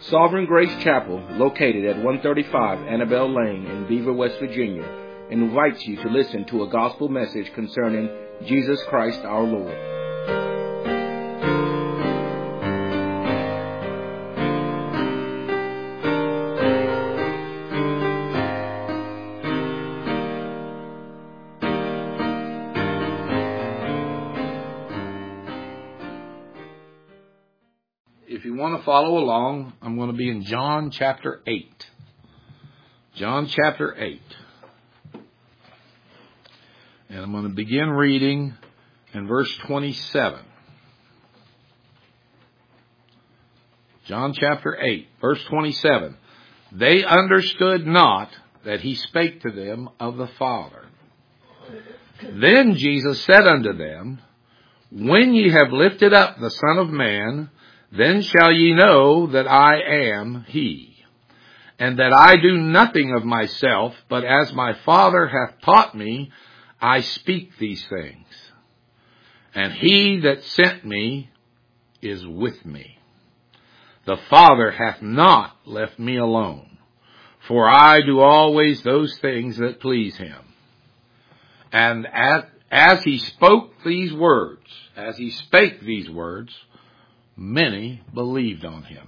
Sovereign Grace Chapel, located at 135 Annabelle Lane in Beaver, West Virginia, invites you to listen to a gospel message concerning Jesus Christ our Lord. If you want to follow along, I'm going to be in John chapter 8. John chapter 8. And I'm going to begin reading in verse 27. John chapter 8, verse 27. They understood not that he spake to them of the Father. Then Jesus said unto them, When ye have lifted up the Son of Man, then shall ye know that I am he, and that I do nothing of myself, but as my Father hath taught me, I speak these things. And he that sent me is with me. The Father hath not left me alone, for I do always those things that please him. And as he spake these words, many believed on him.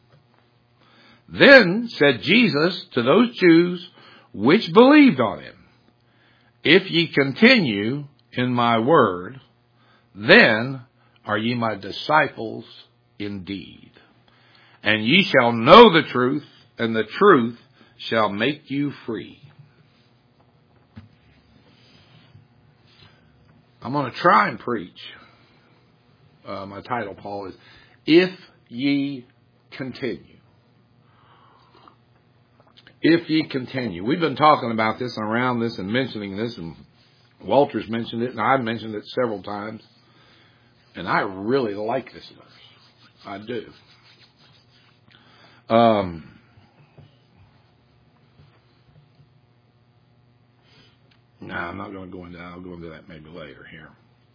Then said Jesus to those Jews which believed on him, If ye continue in my word, then are ye my disciples indeed. And ye shall know the truth, and the truth shall make you free. I'm going to try and preach. My title, Paul, is If Ye Continue. If ye continue. We've been talking about this and around this and mentioning this, and Walter's mentioned it, and I've mentioned it several times. And I really like this verse. I do. No, I'm not going to go into that. I'll go into that maybe later here.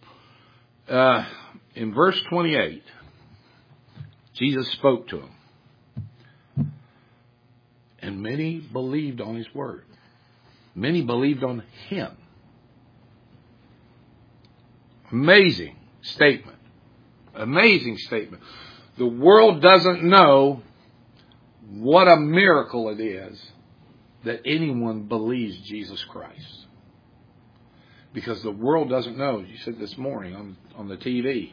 In verse 28, Jesus spoke to him. And many believed on his word. Many believed on him. Amazing statement. Amazing statement. The world doesn't know what a miracle it is that anyone believes Jesus Christ. Because the world doesn't know. You said this morning on the TV.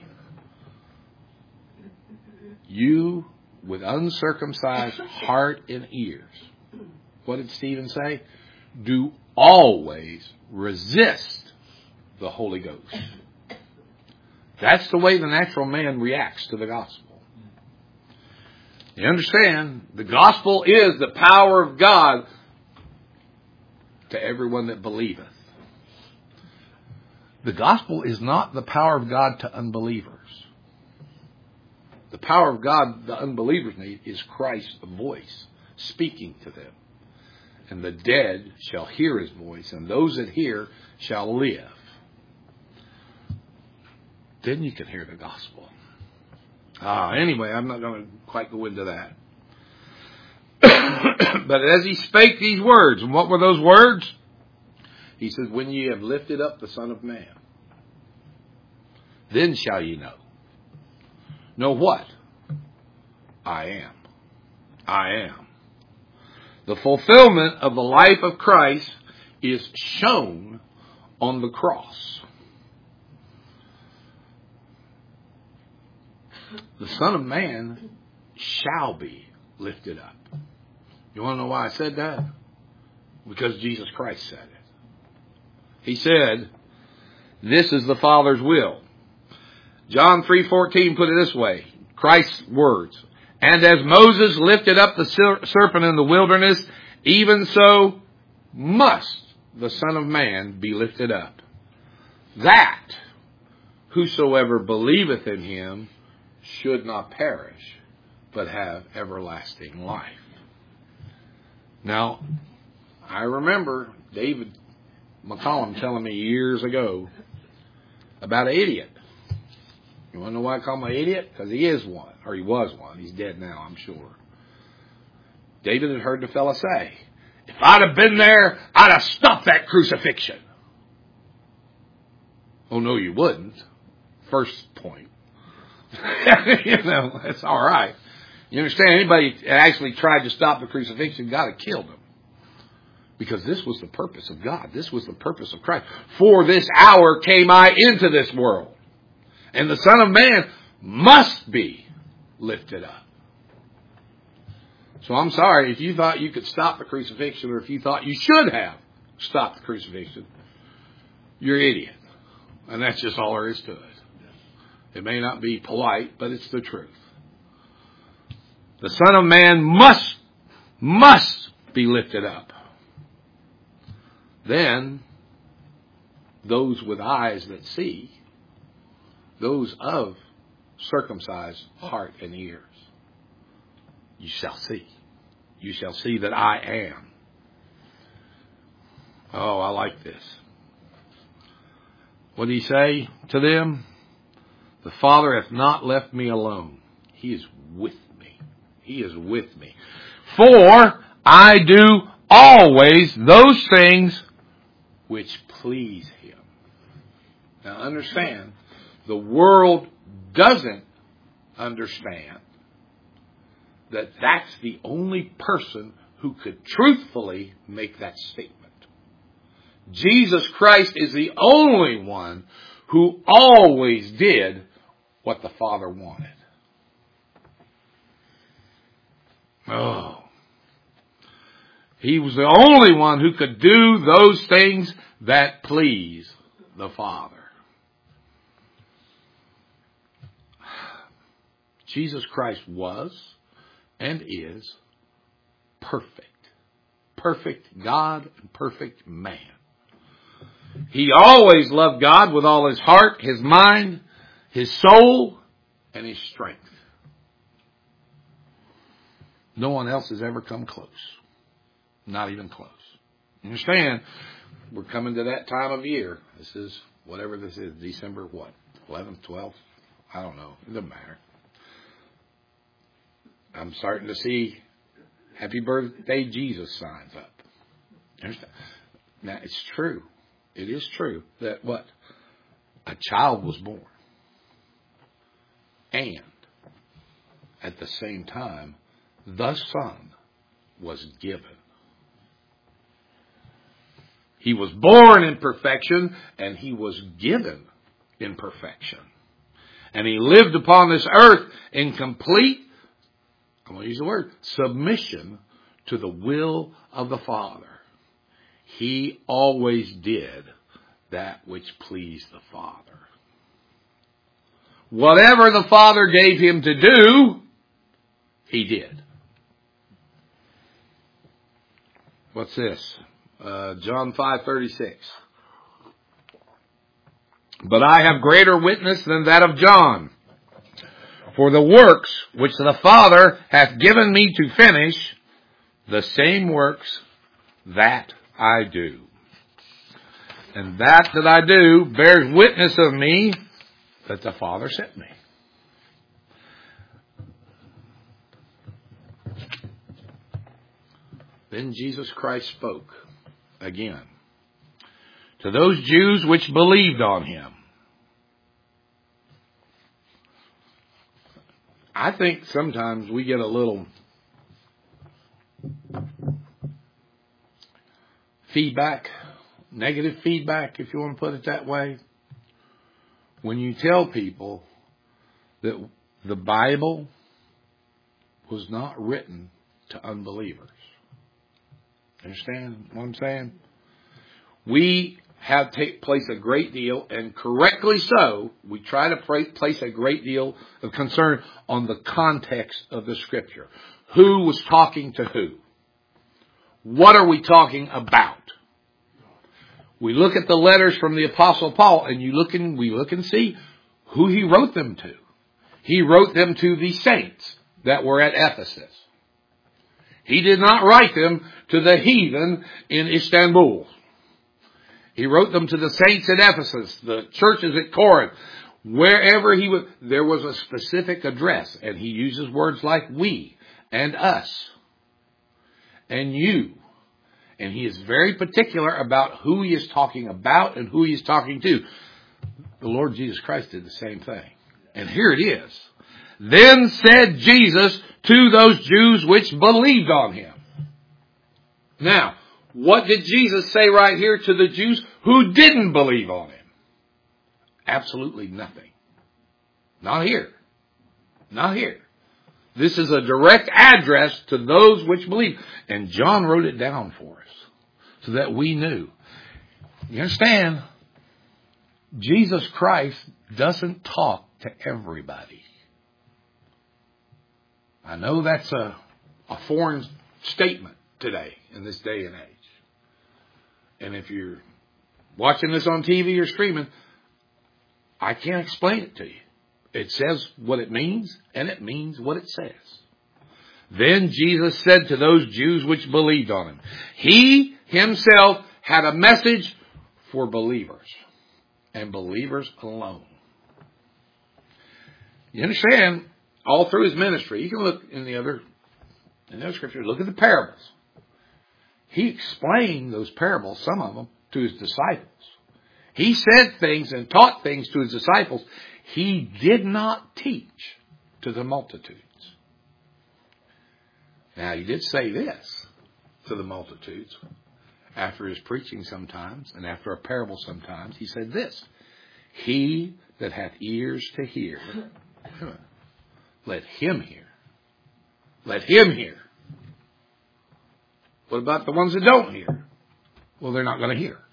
You with uncircumcised heart and ears. What did Stephen say? Do always resist the Holy Ghost. That's the way the natural man reacts to the gospel. You understand? The gospel is the power of God to everyone that believeth. The gospel is not the power of God to unbelievers. The power of God the unbelievers need is Christ's voice speaking to them. And the dead shall hear his voice, and those that hear shall live. Then you can hear the gospel. Anyway, I'm not going to quite go into that. But as he spake these words, and what were those words? He says, When ye have lifted up the Son of Man, then shall ye know. Know what? I am. I am. The fulfillment of the life of Christ is shown on the cross. The Son of Man shall be lifted up. You want to know why I said that? Because Jesus Christ said it. He said, This is the Father's will. John 3:14 put it this way, Christ's words. And as Moses lifted up the serpent in the wilderness, even so must the Son of Man be lifted up, that whosoever believeth in him should not perish, but have everlasting life. Now, I remember David McCollum telling me years ago about an idiot. You want to know why I call him an idiot? Because he is one, or he was one. He's dead now, I'm sure. David had heard the fella say, if I'd have been there, I'd have stopped that crucifixion. Oh, no, you wouldn't. First point. That's all right. You understand? Anybody that actually tried to stop the crucifixion, God had killed him. Because this was the purpose of God. This was the purpose of Christ. For this hour came I into this world. And the Son of Man must be lifted up. So I'm sorry, if you thought you could stop the crucifixion, or if you thought you should have stopped the crucifixion, you're an idiot. And that's just all there is to it. It may not be polite, but it's the truth. The Son of Man must be lifted up. Then, those with eyes that see, those of circumcised heart and ears, you shall see. You shall see that I am. Oh, I like this. What did he say to them? The Father hath not left me alone. He is with me. He is with me. For I do always those things which please him. Now understand, the world doesn't understand that that's the only person who could truthfully make that statement. Jesus Christ is the only one who always did what the Father wanted. Oh. He was the only one who could do those things that please the Father. Jesus Christ was and is perfect. Perfect God and perfect man. He always loved God with all his heart, his mind, his soul, and his strength. No one else has ever come close. Not even close. You understand? We're coming to that time of year. This is, whatever this is, December what? 11th, 12th? I don't know. It doesn't matter. I'm starting to see Happy Birthday Jesus signs up. Understand? Now, it's true. It is true that what? A child was born. And at the same time, the Son was given. He was born in perfection, and he was given in perfection. And he lived upon this earth in complete, I'm going to use the word, submission to the will of the Father. He always did that which pleased the Father. Whatever the Father gave him to do, he did. What's this? John 5:36. But I have greater witness than that of John. For the works which the Father hath given me to finish, the same works that I do. And that I do bears witness of me that the Father sent me. Then Jesus Christ spoke again to those Jews which believed on him. I think sometimes we get a little feedback, negative feedback, if you want to put it that way, when you tell people that the Bible was not written to unbelievers. Understand what I'm saying? We have placed a great deal, and correctly so, we try to place a great deal of concern on the context of the Scripture. Who was talking to who? What are we talking about? We look at the letters from the Apostle Paul, and we look and see who he wrote them to. He wrote them to the saints that were at Ephesus. He did not write them to the heathen in Istanbul. He wrote them to the saints at Ephesus, the churches at Corinth. Wherever there was a specific address, and he uses words like we and us. and you. And he is very particular about who he is talking about and who he is talking to. The Lord Jesus Christ did the same thing. And here it is. Then said Jesus to those Jews which believed on him. Now, what did Jesus say right here to the Jews who didn't believe on him? Absolutely nothing. Not here. Not here. This is a direct address to those which believe. And John wrote it down for us so that we knew. You understand? Jesus Christ doesn't talk to everybody. I know that's a foreign statement today in this day and age. And if you're watching this on TV or streaming, I can't explain it to you. It says what it means, and it means what it says. Then Jesus said to those Jews which believed on him, he himself had a message for believers, and believers alone. You understand? All through his ministry, you can look in the other scriptures, look at the parables. He explained those parables, some of them, to his disciples. He said things and taught things to his disciples. He did not teach to the multitudes. Now, he did say this to the multitudes after his preaching sometimes, and after a parable sometimes. He said this, he that hath ears to hear, let him hear. Let him hear. What about the ones that don't hear? Well, they're not going to hear.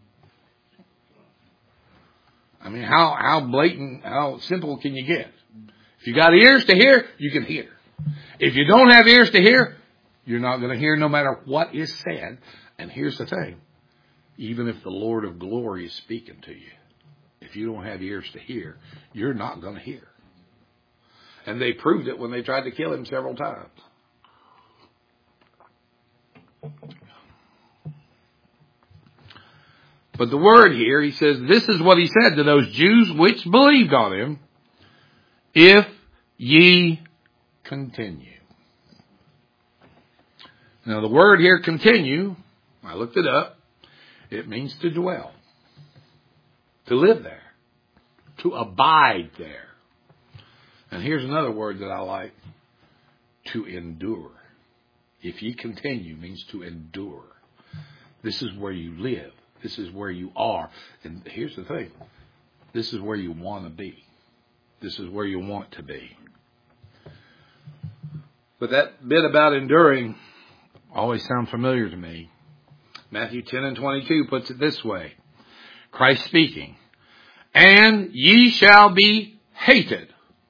I mean, how blatant, how simple can you get? If you got ears to hear, you can hear. If you don't have ears to hear, you're not going to hear no matter what is said. And here's the thing. Even if the Lord of glory is speaking to you, if you don't have ears to hear, you're not going to hear. And they proved it when they tried to kill him several times. But the word here, he says, this is what he said to those Jews which believed on him, if ye continue. Now the word here, continue, I looked it up, it means to dwell, to live there, to abide there. And here's another word that I like, to endure. If ye continue means to endure. This is where you live. This is where you are. And here's the thing. This is where you want to be. This is where you want to be. But that bit about enduring always sounds familiar to me. Matthew 10 and 22 puts it this way. Christ speaking. And ye shall be hated.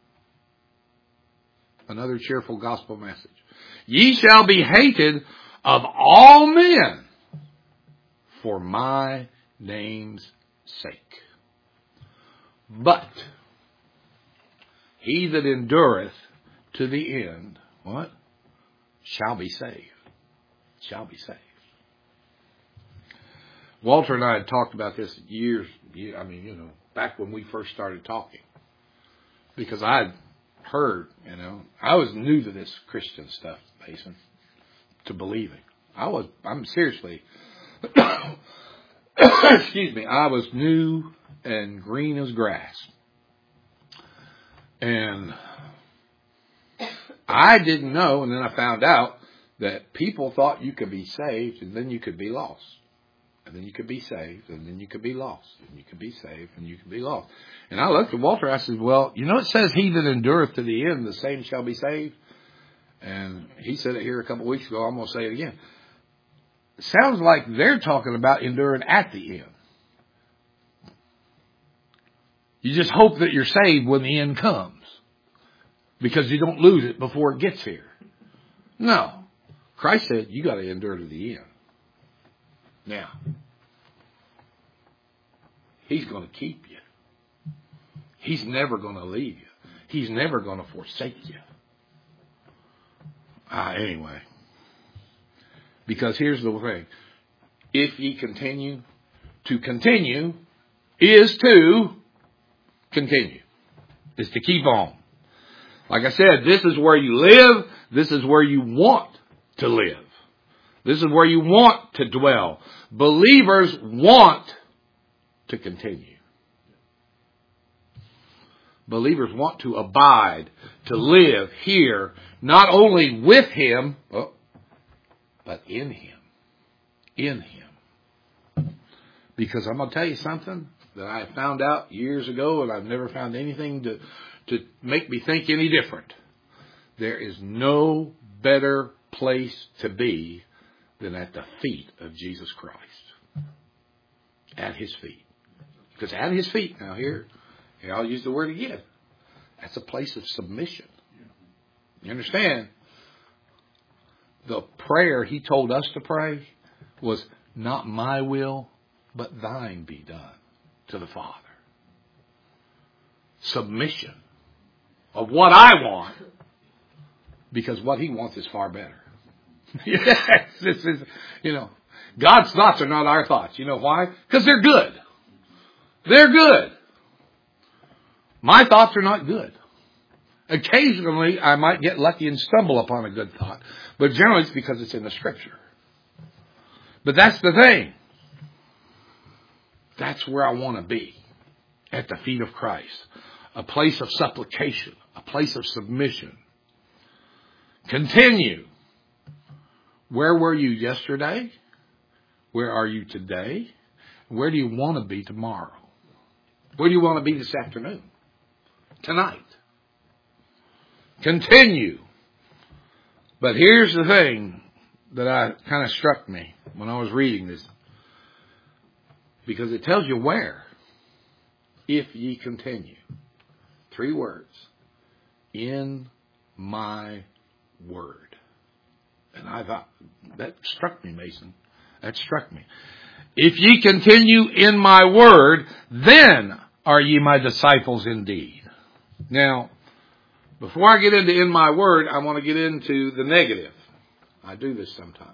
Another cheerful gospel message. Ye shall be hated of all men for my name's sake. But he that endureth to the end, what? Shall be saved. Shall be saved. Walter and I had talked about this back when we first started talking. Because I'd heard, I was new to this Christian stuff, Mason, to believing. I'm seriously, excuse me, I was new and green as grass. And I didn't know, and then I found out that people thought you could be saved and then you could be lost. And then you could be saved, and then you could be lost. And you could be saved, and you could be lost. And I looked at Walter, I said, well, it says, he that endureth to the end, the same shall be saved. And he said it here a couple of weeks ago. I'm going to say it again. It sounds like they're talking about enduring at the end. You just hope that you're saved when the end comes, because you don't lose it before it gets here. No. Christ said, you got to endure to the end. Now, he's going to keep you. He's never going to leave you. He's never going to forsake you. Anyway, because here's the thing. If ye continue, to continue is to continue. Is to keep on. Like I said, this is where you live. This is where you want to live. This is where you want to dwell. Believers want to continue. Believers want to abide, to live here, not only with Him, but in Him. In Him. Because I'm going to tell you something that I found out years ago, and I've never found anything to make me think any different. There is no better place to be than at the feet of Jesus Christ. At His feet. Because at His feet, now here I'll use the word again. That's a place of submission. You understand? The prayer He told us to pray was, not my will, but thine be done, to the Father. Submission of what I want, because what He wants is far better. Yes, this is, God's thoughts are not our thoughts. You know why? Because they're good. They're good. My thoughts are not good. Occasionally, I might get lucky and stumble upon a good thought, but generally it's because it's in the Scripture. But that's the thing. That's where I want to be, at the feet of Christ. A place of supplication, a place of submission. Continue. Where were you yesterday? Where are you today? Where do you want to be tomorrow? Where do you want to be this afternoon? Tonight. Continue. But here's the thing that kind of struck me when I was reading this. Because it tells you where. If ye continue. 3 words. In my word. And I thought, that struck me, Mason. That struck me. If ye continue in my word, then are ye my disciples indeed. Now, before I get into in my word, I want to get into the negative. I do this sometimes.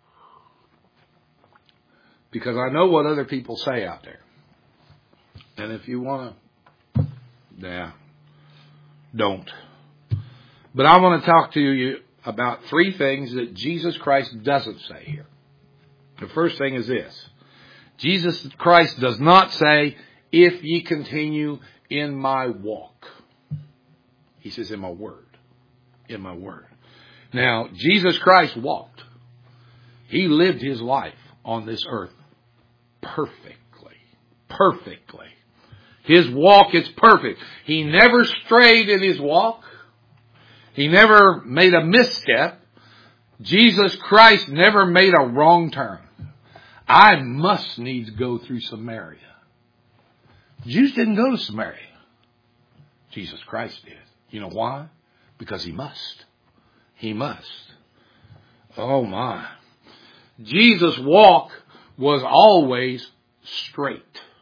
Because I know what other people say out there. And if you want to, don't. But I want to talk to you about 3 things that Jesus Christ doesn't say here. The first thing is this. Jesus Christ does not say, if ye continue in my walk. He says, in my word. In my word. Now, Jesus Christ walked. He lived His life on this earth perfectly. Perfectly. His walk is perfect. He never strayed in His walk. He never made a misstep. Jesus Christ never made a wrong turn. I must needs go through Samaria. Jews didn't go to Samaria. Jesus Christ did. You know why? Because He must. He must. Oh my. Jesus' walk was always straight.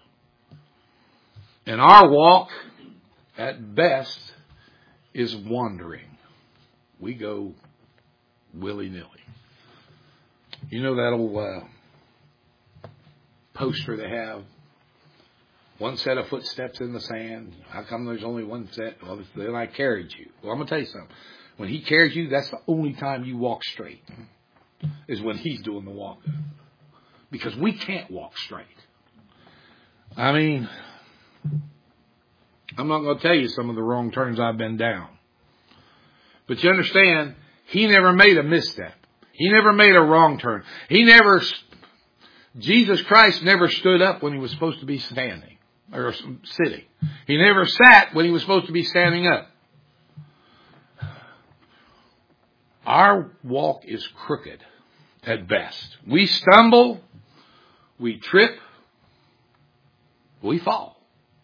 And our walk, at best, is wandering. We go willy-nilly. You know that old poster they have? One set of footsteps in the sand. How come there's only one set? Well, then I carried you. Well, I'm going to tell you something. When He carries you, that's the only time you walk straight. Is when He's doing the walking. Because we can't walk straight. I mean, I'm not going to tell you some of the wrong turns I've been down. But you understand, He never made a misstep. He never made a wrong turn. Jesus Christ never stood up when He was supposed to be standing or sitting. He never sat when He was supposed to be standing up. Our walk is crooked at best. We stumble, we trip, we fall.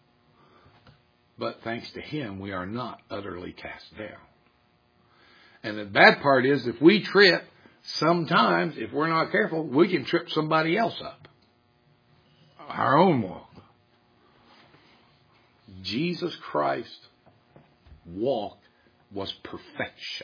But thanks to Him, we are not utterly cast down. And the bad part is, if we trip, sometimes, if we're not careful, we can trip somebody else up. Our own walk. Jesus Christ's walk was perfection.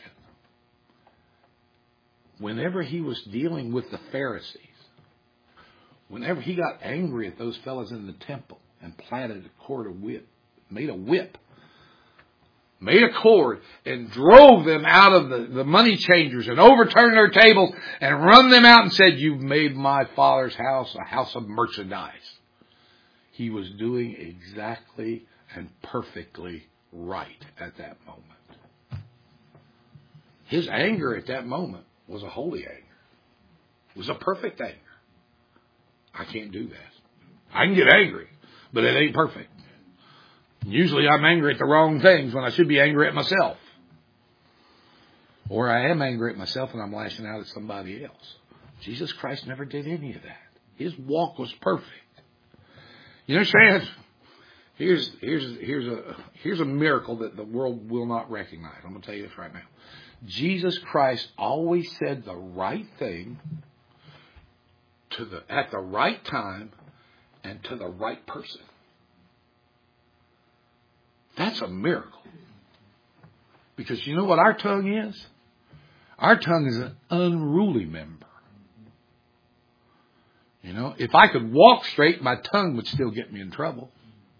Whenever He was dealing with the Pharisees, whenever He got angry at those fellas in the temple and planted a cord of whip, made a whip made a cord and drove them out of the money changers and overturned their tables and run them out and said, "You've made my Father's house a house of merchandise." He was doing exactly and perfectly right at that moment. His anger at that moment was a holy anger. It was a perfect anger. I can't do that. I can get angry, but it ain't perfect. Usually I'm angry at the wrong things when I should be angry at myself. Or I am angry at myself and I'm lashing out at somebody else. Jesus Christ never did any of that. His walk was perfect. You understand? Here's a miracle that the world will not recognize. I'm going to tell you this right now. Jesus Christ always said the right thing at the right time and to the right person. That's a miracle. Because you know what our tongue is? Our tongue is an unruly member. You know, if I could walk straight, my tongue would still get me in trouble.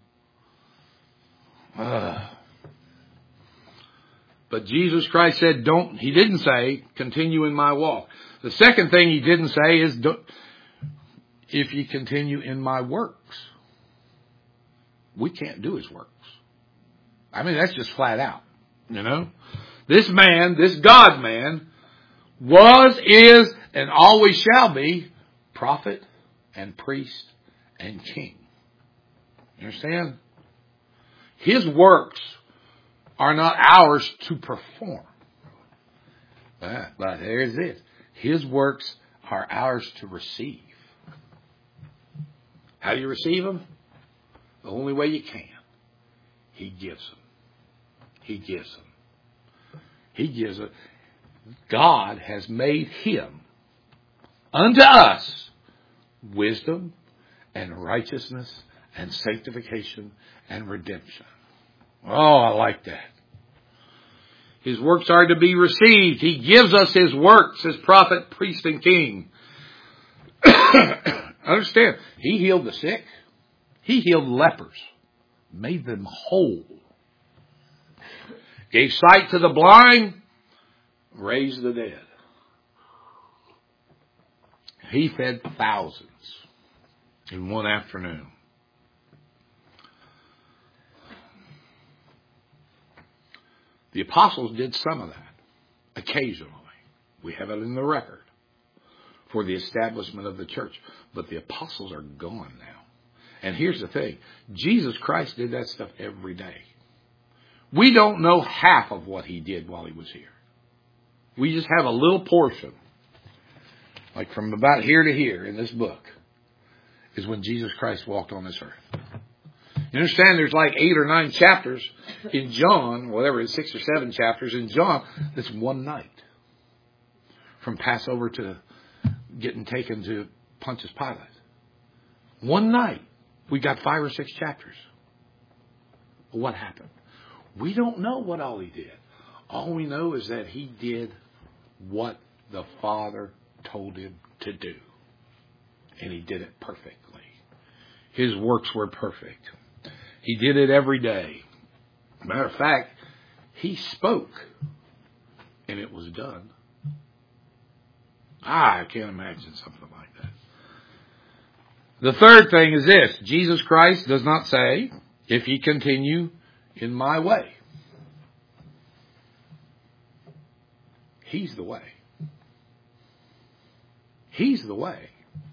But Jesus Christ said, he didn't say, continue in my walk. The second thing he didn't say is, if you continue in my works. We can't do his works. I mean, that's just flat out, you know. This man, this God man, was, is, and always shall be prophet and priest and king. You understand? His works are not ours to perform. But here's this. His works are ours to receive. How do you receive them? The only way you can. He gives them. He gives them. He gives it. God has made him unto us wisdom and righteousness and sanctification and redemption. Oh, I like that. His works are to be received. He gives us his works as prophet, priest, and king. Understand, he healed the sick. He healed lepers. Made them whole. Gave sight to the blind. Raised the dead. He fed thousands in one afternoon. The apostles did some of that occasionally. We have it in the record for the establishment of the church. But the apostles are gone now. And here's the thing. Jesus Christ did that stuff every day. We don't know half of what he did while he was here. We just have a little portion. Like from about here to here in this book is when Jesus Christ walked on this earth. You understand there's like 8 or 9 chapters in John, whatever it is, 6 or 7 chapters in John, that's one night. From Passover to getting taken to Pontius Pilate. One night. We got 5 or 6 chapters. But what happened? We don't know what all he did. All we know is that he did what the Father told him to do. And he did it perfectly. His works were perfect. He did it every day. Matter of fact, he spoke and it was done. I can't imagine something like that. The third thing is this. Jesus Christ does not say, if ye continue in my way. He's the way. He's the way.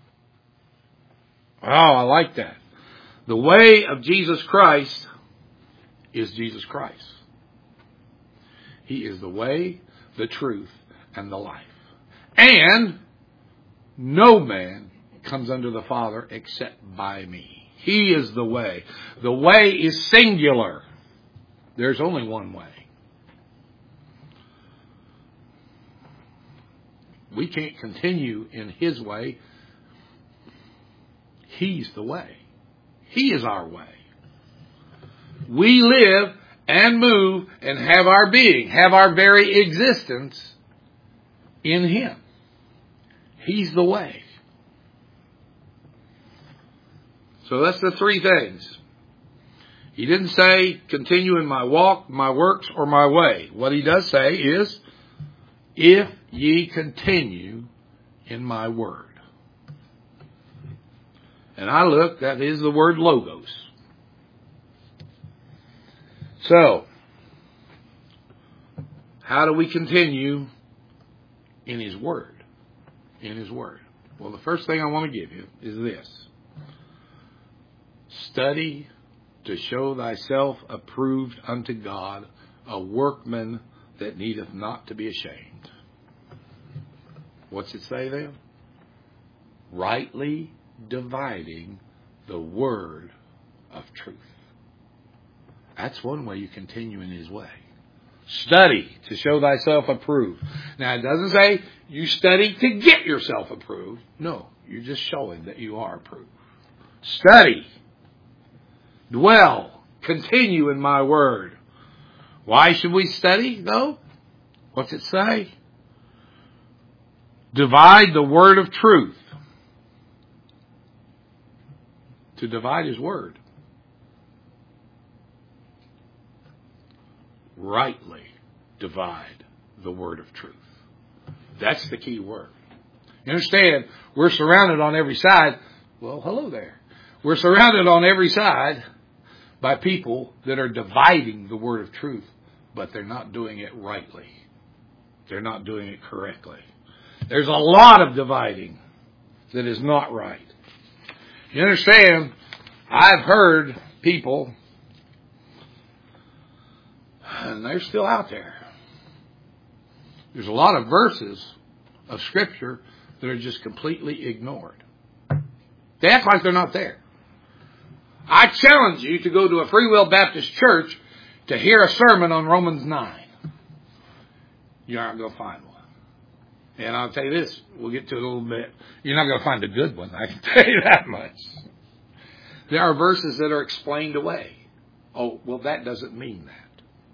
Oh, I like that. The way of Jesus Christ is Jesus Christ. He is the way, the truth, and the life. And no man comes unto the Father except by me. He is the way. The way is singular. There's only one way. We can't continue in his way. He's the way. He is our way. We live and move and have our being, have our very existence in him. He's the way. So that's the 3 things. He didn't say continue in my walk, my works, or my way. What he does say is, if ye continue in my word. And I look, that is the word logos. So, how do we continue in his word? In his word. Well, the first thing I want to give you is this. Study to show thyself approved unto God, a workman that needeth not to be ashamed. What's it say there? Rightly dividing the word of truth. That's one way you continue in his way. Study to show thyself approved. Now, it doesn't say you study to get yourself approved. No, you're just showing that you are approved. Study. Dwell. Continue in my word. Why should we study, though? What's it say? Divide the word of truth. To divide his word. Rightly divide the word of truth. That's the key word. You understand, we're surrounded on every side. Well, hello there. We're surrounded on every side by people that are dividing the word of truth, but they're not doing it rightly. They're not doing it correctly. There's a lot of dividing that is not right. You understand, I've heard people, and they're still out there. There's a lot of verses of Scripture that are just completely ignored. They act like they're not there. I challenge you to go to a Free Will Baptist church to hear a sermon on Romans 9. You're not going to find one. And I'll tell you this, we'll get to it a little bit. You're not going to find a good one, I can tell you that much. There are verses that are explained away. Oh, well, that doesn't mean that.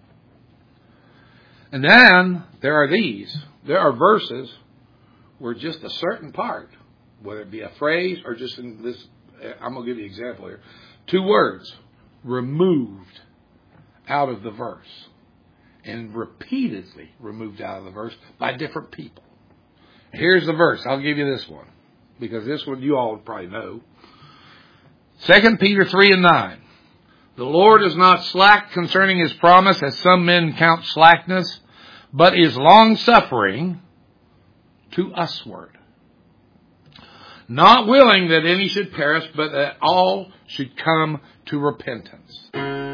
And then there are these. There are verses where just a certain part, whether it be a phrase or just in this, I'm going to give you an example here. 2 words removed out of the verse and repeatedly removed out of the verse by different people. Here's the verse. I'll give you this one because this one you all probably know. 2 Peter 3:9. The Lord is not slack concerning his promise, as some men count slackness, but is long-suffering to usward, not willing that any should perish, but that all should come to repentance.